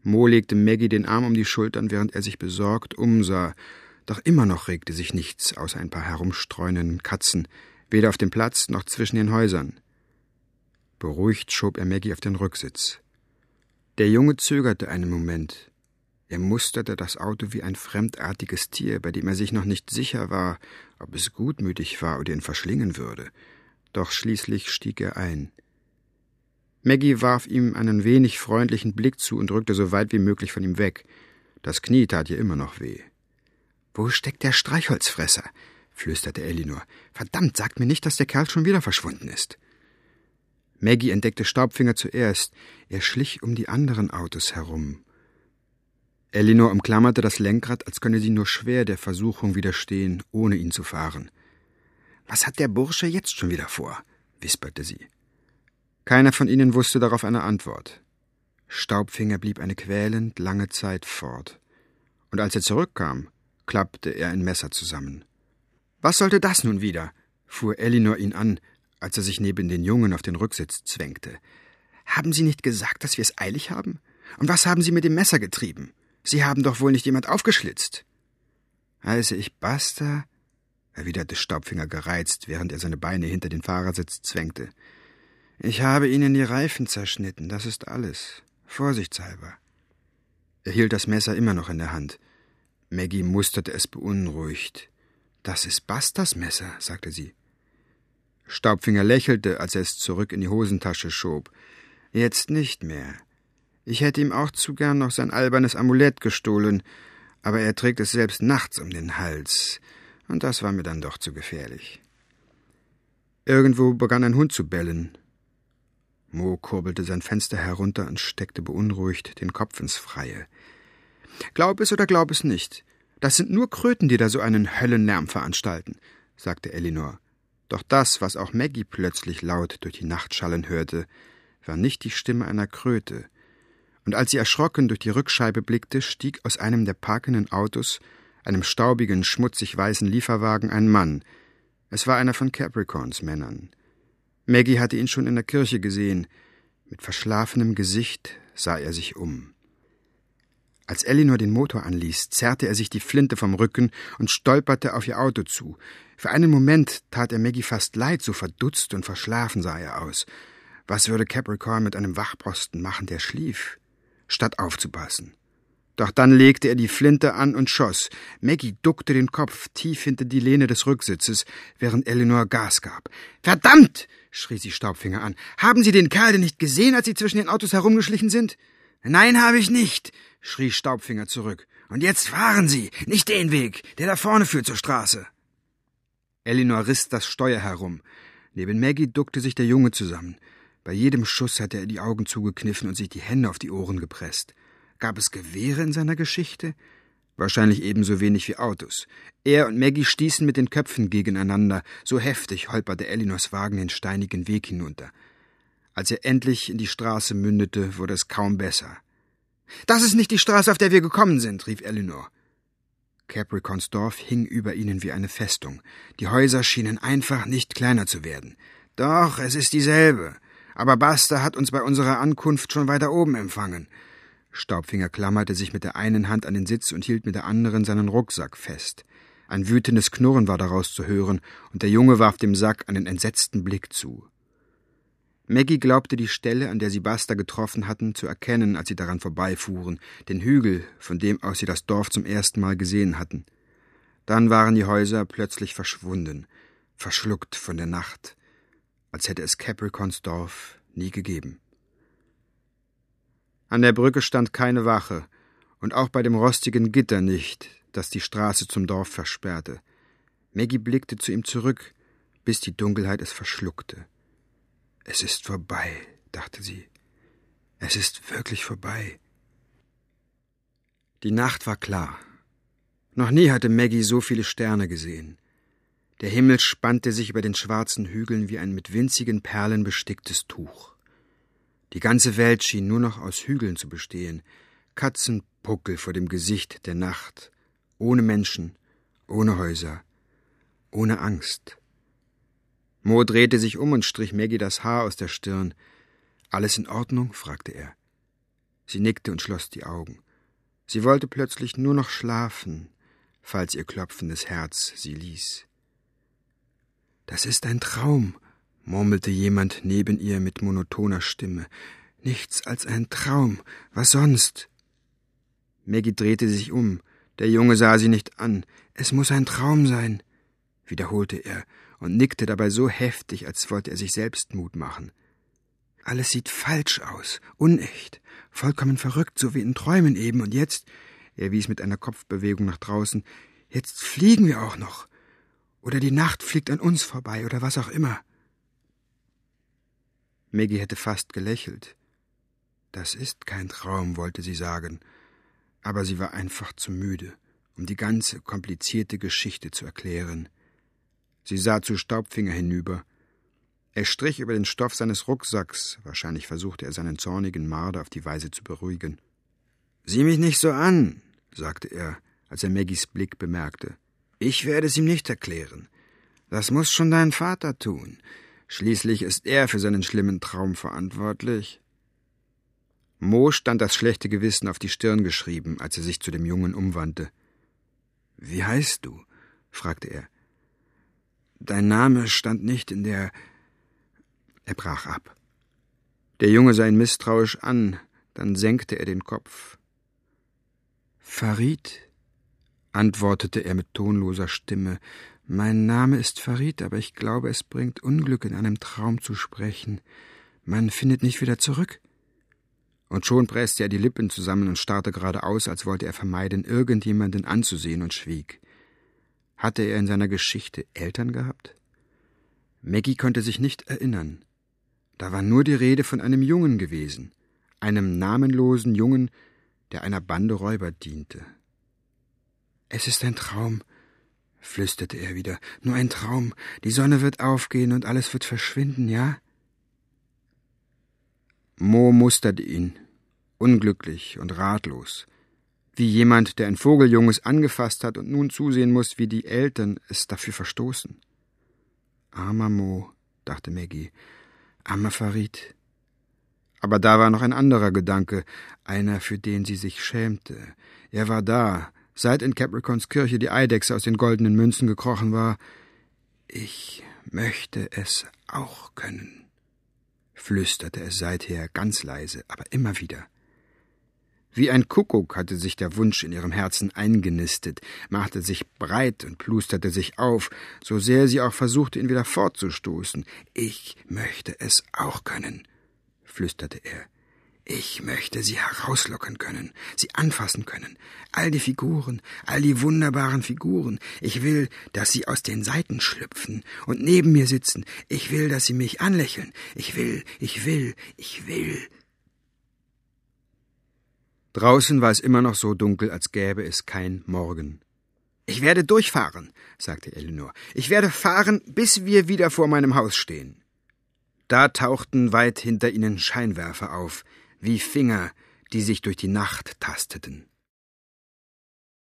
Mo legte Maggie den Arm um die Schultern, während er sich besorgt umsah. Doch immer noch regte sich nichts außer ein paar herumstreunenden Katzen, weder auf dem Platz noch zwischen den Häusern. Beruhigt schob er Maggie auf den Rücksitz. Der Junge zögerte einen Moment. Er musterte das Auto wie ein fremdartiges Tier, bei dem er sich noch nicht sicher war, ob es gutmütig war oder ihn verschlingen würde. Doch schließlich stieg er ein. Maggie warf ihm einen wenig freundlichen Blick zu und rückte so weit wie möglich von ihm weg. Das Knie tat ihr immer noch weh. »Wo steckt der Streichholzfresser?« flüsterte Elinor. »Verdammt, sagt mir nicht, dass der Kerl schon wieder verschwunden ist.« Maggie entdeckte Staubfinger zuerst. Er schlich um die anderen Autos herum. Elinor umklammerte das Lenkrad, als könne sie nur schwer der Versuchung widerstehen, ohne ihn zu fahren. »Was hat der Bursche jetzt schon wieder vor?« wisperte sie. Keiner von ihnen wusste darauf eine Antwort. Staubfinger blieb eine quälend lange Zeit fort. Und als er zurückkam, klappte er ein Messer zusammen. »Was sollte das nun wieder?« fuhr Elinor ihn an, als er sich neben den Jungen auf den Rücksitz zwängte. »Haben Sie nicht gesagt, dass wir es eilig haben? Und was haben Sie mit dem Messer getrieben? Sie haben doch wohl nicht jemand aufgeschlitzt?« »Heiße ich Buster?« erwiderte Staubfinger gereizt, während er seine Beine hinter den Fahrersitz zwängte. »Ich habe Ihnen die Reifen zerschnitten, das ist alles. Vorsichtshalber.« Er hielt das Messer immer noch in der Hand. Maggie musterte es beunruhigt. »Das ist Busters Messer«, sagte sie. Staubfinger lächelte, als er es zurück in die Hosentasche schob. »Jetzt nicht mehr. Ich hätte ihm auch zu gern noch sein albernes Amulett gestohlen, aber er trägt es selbst nachts um den Hals, und das war mir dann doch zu gefährlich.« Irgendwo begann ein Hund zu bellen. Mo kurbelte sein Fenster herunter und steckte beunruhigt den Kopf ins Freie. »Glaub es oder glaub es nicht. Das sind nur Kröten, die da so einen Höllenlärm veranstalten«, sagte Elinor. Doch das, was auch Maggie plötzlich laut durch die Nacht schallen hörte, war nicht die Stimme einer Kröte. Und als sie erschrocken durch die Rückscheibe blickte, stieg aus einem der parkenden Autos, einem staubigen, schmutzig weißen Lieferwagen, ein Mann. Es war einer von Capricorns Männern. Maggie hatte ihn schon in der Kirche gesehen. Mit verschlafenem Gesicht sah er sich um. Als Elinor den Motor anließ, zerrte er sich die Flinte vom Rücken und stolperte auf ihr Auto zu. Für einen Moment tat er Maggie fast leid, so verdutzt und verschlafen sah er aus. Was würde Capricorn mit einem Wachposten machen, der schlief, statt aufzupassen? Doch dann legte er die Flinte an und schoss. Maggie duckte den Kopf tief hinter die Lehne des Rücksitzes, während Elinor Gas gab. »Verdammt!« schrie sie Staubfinger an. »Haben Sie den Kerl denn nicht gesehen, als Sie zwischen den Autos herumgeschlichen sind?« »Nein, habe ich nicht«, schrie Staubfinger zurück. »Und jetzt fahren Sie, nicht den Weg, der da vorne führt zur Straße.« Elinor riss das Steuer herum. Neben Maggie duckte sich der Junge zusammen. Bei jedem Schuss hatte er die Augen zugekniffen und sich die Hände auf die Ohren gepresst. Gab es Gewehre in seiner Geschichte? Wahrscheinlich ebenso wenig wie Autos. Er und Maggie stießen mit den Köpfen gegeneinander. So heftig holperte Elinors Wagen den steinigen Weg hinunter. Als er endlich in die Straße mündete, wurde es kaum besser. »Das ist nicht die Straße, auf der wir gekommen sind«, rief Elinor. Capricorns Dorf hing über ihnen wie eine Festung. Die Häuser schienen einfach nicht kleiner zu werden. »Doch, es ist dieselbe. Aber Buster hat uns bei unserer Ankunft schon weiter oben empfangen.« Staubfinger klammerte sich mit der einen Hand an den Sitz und hielt mit der anderen seinen Rucksack fest. Ein wütendes Knurren war daraus zu hören, und der Junge warf dem Sack einen entsetzten Blick zu. Maggie glaubte die Stelle, an der sie Buster getroffen hatten, zu erkennen, als sie daran vorbeifuhren, den Hügel, von dem aus sie das Dorf zum ersten Mal gesehen hatten. Dann waren die Häuser plötzlich verschwunden, verschluckt von der Nacht, als hätte es Capricorns Dorf nie gegeben. An der Brücke stand keine Wache, und auch bei dem rostigen Gitter nicht, das die Straße zum Dorf versperrte. Maggie blickte zu ihm zurück, bis die Dunkelheit es verschluckte. »Es ist vorbei«, dachte sie. »Es ist wirklich vorbei.« Die Nacht war klar. Noch nie hatte Maggie so viele Sterne gesehen. Der Himmel spannte sich über den schwarzen Hügeln wie ein mit winzigen Perlen besticktes Tuch. Die ganze Welt schien nur noch aus Hügeln zu bestehen, Katzenpuckel vor dem Gesicht der Nacht, ohne Menschen, ohne Häuser, ohne Angst. Mo drehte sich um und strich Maggie das Haar aus der Stirn. »Alles in Ordnung?« fragte er. Sie nickte und schloss die Augen. Sie wollte plötzlich nur noch schlafen, falls ihr klopfendes Herz sie ließ. »Das ist ein Traum«, murmelte jemand neben ihr mit monotoner Stimme. »Nichts als ein Traum. Was sonst?« Maggie drehte sich um. Der Junge sah sie nicht an. »Es muss ein Traum sein«, wiederholte er und nickte dabei so heftig, als wollte er sich selbst Mut machen. »Alles sieht falsch aus, unecht, vollkommen verrückt, so wie in Träumen eben. Und jetzt«, er wies mit einer Kopfbewegung nach draußen, »jetzt fliegen wir auch noch. Oder die Nacht fliegt an uns vorbei, oder was auch immer.« Maggie hätte fast gelächelt. »Das ist kein Traum«, wollte sie sagen, aber sie war einfach zu müde, um die ganze komplizierte Geschichte zu erklären. Sie sah zu Staubfinger hinüber. Er strich über den Stoff seines Rucksacks, wahrscheinlich versuchte er seinen zornigen Marder auf die Weise zu beruhigen. »Sieh mich nicht so an«, sagte er, als er Maggies Blick bemerkte. »Ich werde es ihm nicht erklären. Das muss schon dein Vater tun. Schließlich ist er für seinen schlimmen Traum verantwortlich.« Mo stand das schlechte Gewissen auf die Stirn geschrieben, als er sich zu dem Jungen umwandte. »Wie heißt du?« fragte er. »Dein Name stand nicht in der...« Er brach ab. Der Junge sah ihn misstrauisch an, dann senkte er den Kopf. »Farid«, antwortete er mit tonloser Stimme, »mein Name ist Farid, aber ich glaube, es bringt Unglück, in einem Traum zu sprechen. Man findet nicht wieder zurück.« Und schon presste er die Lippen zusammen und starrte geradeaus, als wollte er vermeiden, irgendjemanden anzusehen, und schwieg. Hatte er in seiner Geschichte Eltern gehabt? Maggie konnte sich nicht erinnern. Da war nur die Rede von einem Jungen gewesen, einem namenlosen Jungen, der einer Bande Räuber diente. »Es ist ein Traum«, flüsterte er wieder, »nur ein Traum. Die Sonne wird aufgehen und alles wird verschwinden, ja?« Mo musterte ihn, unglücklich und ratlos, wie jemand, der ein Vogeljunges angefasst hat und nun zusehen muss, wie die Eltern es dafür verstoßen. »Armer Mo«, dachte Maggie, »armer Farid.« Aber da war noch ein anderer Gedanke, einer, für den sie sich schämte. Er war da, seit in Capricorns Kirche die Eidechse aus den goldenen Münzen gekrochen war. »Ich möchte es auch können«, flüsterte es seither ganz leise, aber immer wieder. Wie ein Kuckuck hatte sich der Wunsch in ihrem Herzen eingenistet, machte sich breit und plusterte sich auf, so sehr sie auch versuchte, ihn wieder fortzustoßen. »Ich möchte es auch können«, flüsterte er. »Ich möchte sie herauslocken können, sie anfassen können. All die Figuren, all die wunderbaren Figuren. Ich will, dass sie aus den Seiten schlüpfen und neben mir sitzen. Ich will, dass sie mich anlächeln. Ich will. Draußen war es immer noch so dunkel, als gäbe es kein Morgen. »Ich werde durchfahren«, sagte Elinor. »Ich werde fahren, bis wir wieder vor meinem Haus stehen.« Da tauchten weit hinter ihnen Scheinwerfer auf, wie Finger, die sich durch die Nacht tasteten.